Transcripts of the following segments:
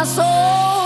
my soul.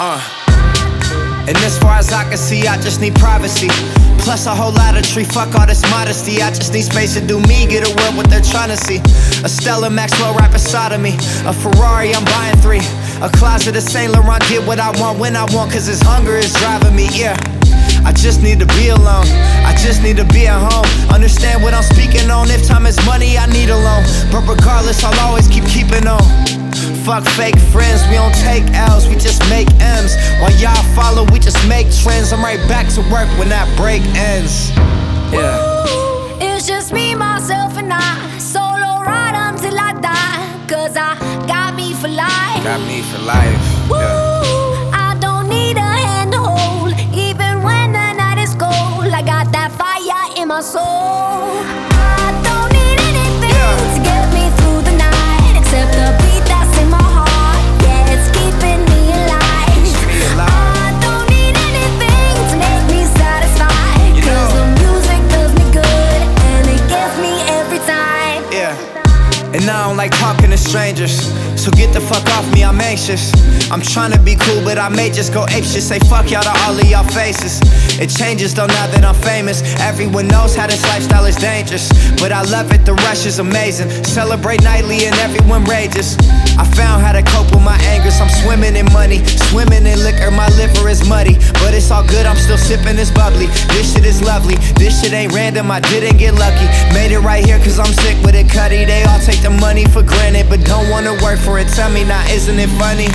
And as far as I can see, I just need privacy. Plus a whole lot of tree, fuck all this modesty. I just need space to do me, get away what they're trying to see. A Stella Maxwell right beside of me. A Ferrari, I'm buying 3. A closet of Saint Laurent, get what I want when I want, cause this hunger is driving me, yeah. I just need to be alone, I just need to be at home. Understand what I'm speaking on, if time is money, I need a loan. But regardless, I'll always keeping on. Fuck fake friends, we don't take L's, we just make M's. While y'all follow, we just make trends. I'm right back to work when that break ends. Yeah. Ooh, it's just me, myself, and I. Solo ride until I die, cause I got me for life. Got me for life, yeah. I don't need a hand to hold, even when the night is cold. I got that fire in my soul. I don't need anything to get me through the night, except the beat that's in my heart. Yeah, it's keeping me alive. I don't need anything to make me satisfied, cause the music does me good and it gets me every time. Yeah. And I don't like talking to strangers, so get the fuck off me, I'm anxious. I'm tryna be cool, but I may just go apeshit. Say fuck y'all to all of y'all faces. It changes though now that I'm famous. Everyone knows how this lifestyle is dangerous, but I love it, the rush is amazing. Celebrate nightly and everyone rages. I found how to cope with my angers. I'm swimming in money, swimming in liquor. My liver is muddy, but it's all good, I'm still sipping this bubbly. This shit is lovely, this shit ain't random, I didn't get lucky. Made it right here cause I'm sick with it, Cuddy. They all take the money for granted, but don't wanna work for it. Tell me now, isn't it funny?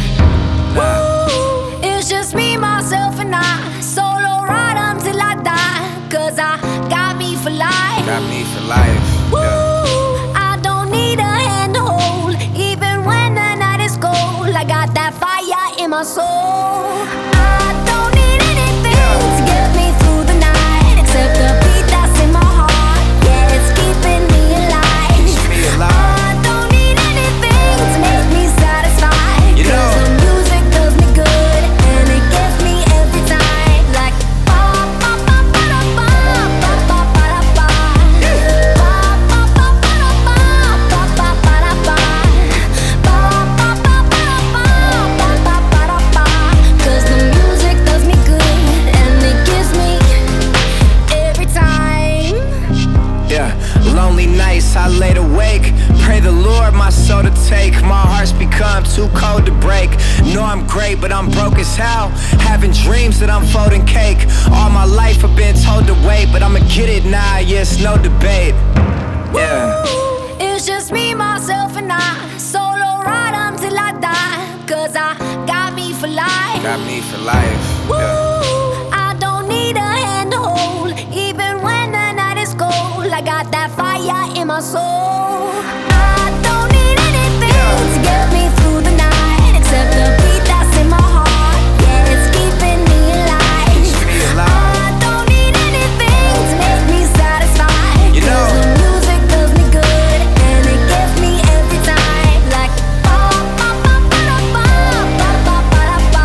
Ooh, it's just me, myself, and I. Solo ride until I die, cause I got me for life. Got me for life, yeah. I don't need a hand to hold, even when the night is cold. I got that fire in my soul. I don't need anything to get me through the night, except the beat that's in my heart. Yeah, it's keeping me alive. I don't need anything to make me satisfied, cause the music does me good and it gets me every time. Like ba ba ba ba da ba ba ba ba da ba. Ba ba ba ba da ba ba ba ba da ba. Ba ba ba ba da ba ba ba da ba. Cause the music does me good and it gives me every time. Yeah, lonely nights I laid awake, pray the Lord my soul to take. My heart's become too cold to break. Know I'm great, but I'm broke as hell. Having dreams that I'm folding cake. All my life I've been told to wait, but I'ma get it now, yeah, it's no debate. Yeah. Ooh, it's just me, myself, and I. Solo ride until I die, cause I got me for life. Got me for life, Ooh, I don't need a hand to hold, even when the night is cold. I got that fire in my soul. I don't need anything to get me through the night, except the beat that's in my heart. Yeah, it's keeping me alive. I don't need anything to make me satisfied, cause the music does me good and it gets me every time. Like ba ba ba ba da ba ba ba ba da ba.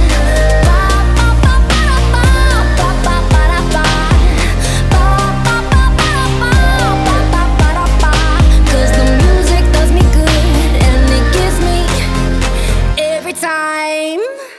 Ba ba ba ba da ba ba ba ba da ba. Ba ba ba ba da ba ba ba ba da ba. Cause the music does me good and it gives me every time.